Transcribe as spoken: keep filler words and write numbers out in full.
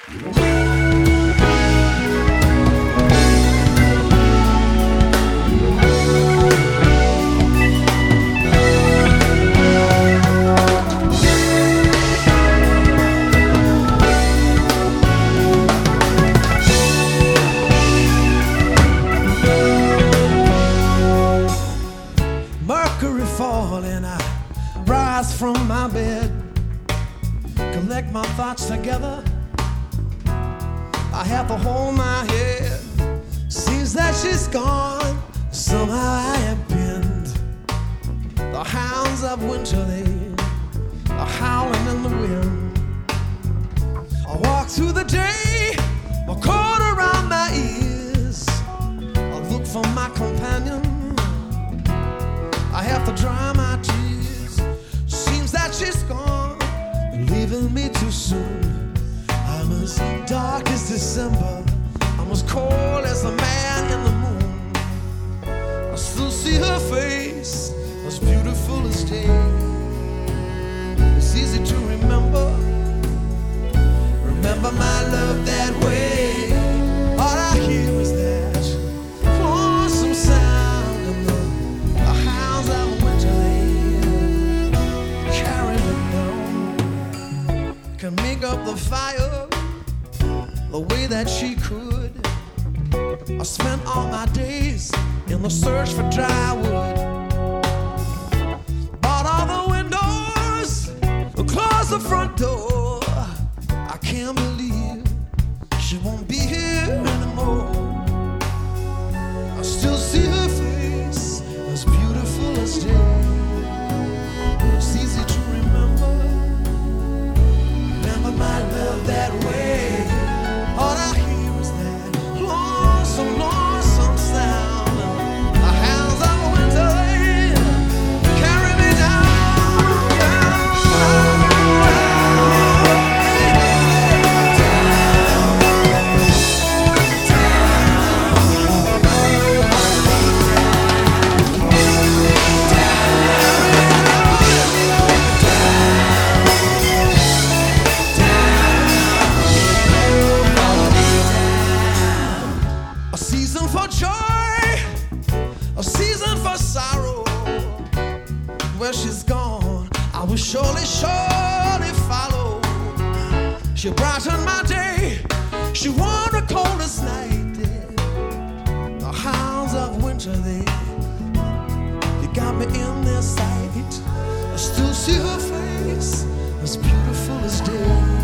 Mercury falling, I rise from my bed, collect my thoughts together. I have to hold my head. Seems that she's gone. Somehow I am pinned. The hounds of winter, they are howling in the wind. I walk through the day, my coat around my ears. I look for my companion. I have to dry my tears. Seems that she's gone, leaving me too soon. I'm as dark as December, I'm as cold as the man in the moon. I still see her face, as beautiful as day. It's easy to remember, remember my love that way. All I hear is that lonesome sound, and the, the hounds of winter, they carry me down. Can make up the fire the way that she could. I spent all my days in the search for dry wood. Bought all the windows, closed the front door. I can't believe she won't be here anymore. I still see her face, as beautiful as day. It's easy to remember, remember my love that way. All I hear is that lonesome, lonesome sound. The hounds of winter, they carry me down, down, a season for joy, a season for sorrow. Where she's gone, I will surely, surely follow. She brightened my day, she won the coldest night. Yeah. The hounds of winter, they, they got me in their sight. I still see her face, as beautiful as day.